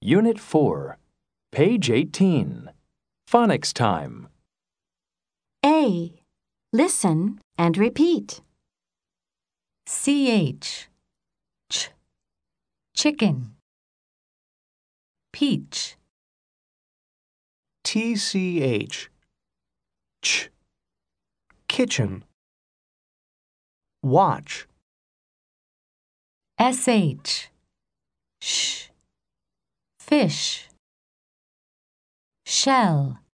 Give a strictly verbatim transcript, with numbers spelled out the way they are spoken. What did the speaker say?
Unit four, Page eighteen. Phonics time. A. Listen and repeat. C H ch chicken. Peach. T C H ch kitchen. Watch. S H sh fish. Shell.